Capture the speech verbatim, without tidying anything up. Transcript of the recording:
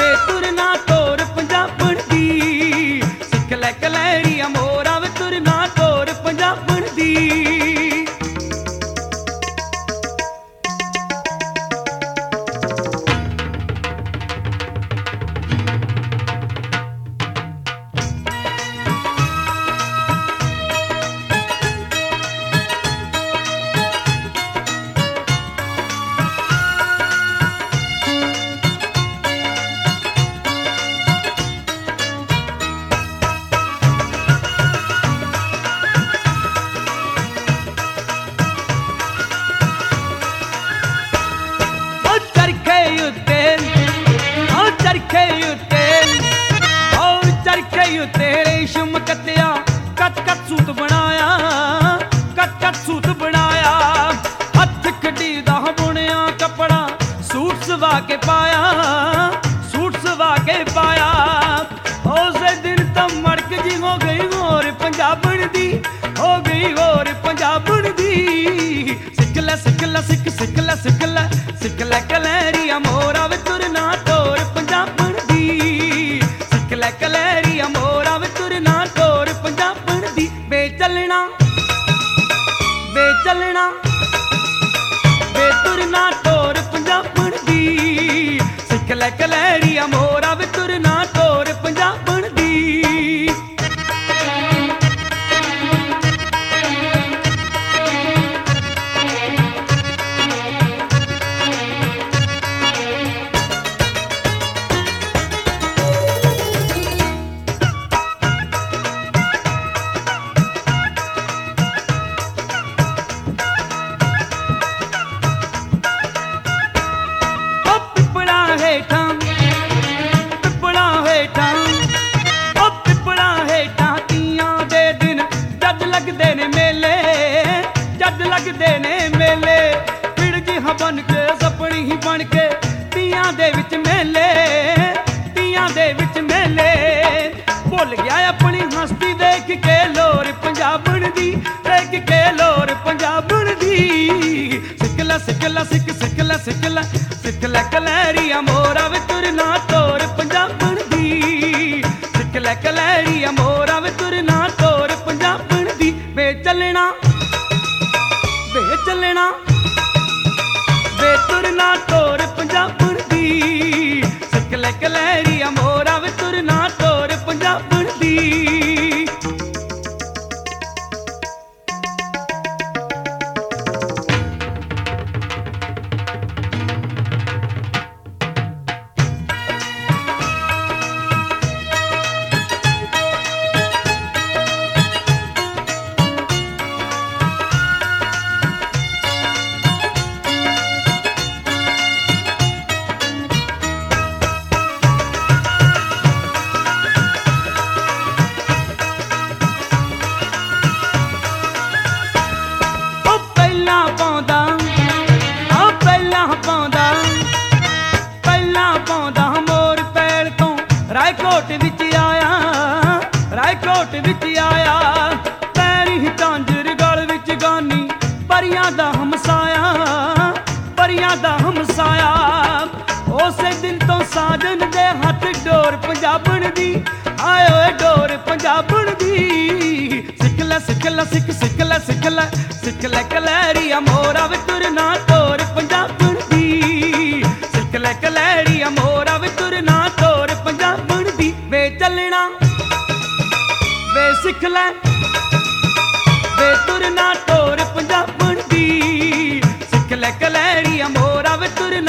ਵੇ ਤੁਰਨਾ ਤੋਰ ਪੰਜਾਬਣ ਦੀ, ਸਿੱਖ ਲੈ ਕਲੈਰੀਆ ਮੋਰਾ ਵੇ ਤੁਰਨਾ ਤੋਰ ਪੰਜਾਬਣ ਦੀ। ਤੇਰੇ ਸ਼ਮ ਕੱਤਿਆ ਕੱਟ ਕੱਟ ਸੂਤ ਬਣਾਇਆ, ਕੱਟ ਕੱਟ ਸੂਤ ਬਣਾਇਆ। ਹੱਥ ਖੱਡੀ ਦਾ ਬੁਣਿਆ ਕੱਪੜਾ ਸੂਟ ਸਵਾ ਕੇ ਪਾਇਆ, ਸੂਟ ਸਵਾ ਕੇ ਪਾਇਆ। ਉਸੇ ਦਿਨ ਤਾਂ ਮੜਕ ਜੀ ਹੋ ਗਈ ਹੋਰ ਪੰਜਾਬਣ ਦੀ, ਹੋ ਗਈ ਹੋਰ ਪੰਜਾਬਣ ਦੀ। ਸਿੱਖ ਲੈ ਸਿੱਖ ਲੈ ਸਿੱਖ ਸਿੱਖ ਲੈ ਸਿੱਖ ਲੈ ਸਿੱਖ ਲੈ ਕਲੈਰੀਆ ਮੋਰਾ ਵੇ ਤੁਰਨਾ ਤੋਰ ਪੰਜਾਬਣ ਦੀ, ਸਿੱਖ ਲੈ ਕਲੈਰੀਆ ਮੋਰਾ ਵੇ ਤੁਰਨਾ ਤੋਰ ਪੰਜਾਬਣ ਦੀ। ਵੇ ਚੱਲਣਾ ਵੇ ਚੱਲਣਾ ਵੇ ਤੁਰਨਾ ਤੋਰ ਪੰਜਾਬਣ ਦੀ, ਸਿੱਖ ਲੈ ਕਲੈਰੀਆ ਮੋਰਾ ਵੇ ਤੁਰਨਾ ਤੋਰ ਪੰਜਾਬਣ ਦੀ। ਲੱਗਦੇ ਨੇ ਮੇਲੇ, ਜੱਜ ਲੱਗਦੇ ਨੇ ਮੇਲੇ। ਪਿੜ ਜਿਹਾ ਬਣ ਕੇ ਸਪਣੀ ਹੀ ਬਣ ਕੇ ਤੀਆਂ ਦੇ ਵਿੱਚ ਮੇਲੇ, ਤੀਆਂ ਦੇ ਵਿੱਚ ਮੇਲੇ। ਭੁੱਲ ਗਿਆ ਆਪਣੀ ਹਸਤੀ ਦੇਖ ਕੇ ਲੋਰ ਪੰਜਾਬਣ ਦੀ, ਦੇਖ ਕੇ ਲੋਰ ਪੰਜਾਬਣ ਦੀ। ਸਿੱਖ ਲੈ ਸਿੱਖ ਲੈ ਸਿੱਖ ਸਿੱਖ ਲੈ ਸਿੱਖ ਲੈ ਸਿੱਖ ਲੈ ਕਲੈਰੀਆ ਮੋਰਾ ਵੇ ਤੁਰਨਾ ਤੋਰ ਪੰਜਾਬਣ ਦੀ, ਸਿੱਖ ਲੈ ਕਲੈਰੀਆ ਮੋਰਾ ਵੇ ਤੁਰਨਾ ਤੋਰ ਪੰਜਾਬਣ ਦੀ। ਵੇ ਚੱਲਣਾ ਵੇ ਚੱਲਣਾ ਵੇ ਤੁਰਨਾ ਤੋਰ ਪੰਜਾਬਣ ਦੀ, ਸਿੱਖ ਲੈ ਕਲੈਰੀਆ ਮੋਰਾ ਵੇ ਤੁਰਨਾ ਤੋਰ ਪੰਜਾਬਣ ਦੀ। ਰਾਏਕੋਟ ਵਿੱਚ ਆਇਆ, ਰਾਏਕੋਟ ਵਿੱਚ ਆਇਆ। ਪੈਰੀ ਝਾਂਜਰ ਗਲ ਵਿੱਚ ਗਾਨੀ ਪਰੀਆਂ ਦਾ ਹਮਸਾਇਆ, ਪਰੀਆਂ ਦਾ ਹਮਸਾਇਆ। ਉਸੇ ਦਿਨ ਤੋਂ ਸਾਜਨ ਦੇ ਹੱਥ ਡੋਰ ਪੰਜਾਬਣ ਦੀ, ਆਏ ਓਏ ਡੋਰ ਪੰਜਾਬਣ ਦੀ। ਸਿੱਖ ਲੈ ਸਿੱਖ ਲੈ ਸਿੱਖ ਸਿੱਖ ਲੈ ਸਿੱਖ ਲੈ ਸਿੱਖ ਲੈ ਕਲੈਰੀਆ ਮੋਰਾ ਵੇ ਤੁਰਨਾ ਤੋਰ ਪੰਜਾਬਣ ਦੀ, ਸਿੱਖ ਲੈ ਕਲੈਰੀਆ ਮੋਰਾ ਵੇ ਤੁਰਨਾ ਤੋਰ ਪੰਜਾਬਣ ਦੀ। ਵੇ ਚੱਲਣਾ ਵੇ ਸਿੱਖ ਲੈ ਵੇ ਤੁਰਨਾ ਤੋਰ ਪੰਜਾਬਣ ਦੀ, ਸਿੱਖ ਲੈ ਕਲੈਰੀਆ ਮੋਰਾ ਵੇ ਤੁਰਨਾ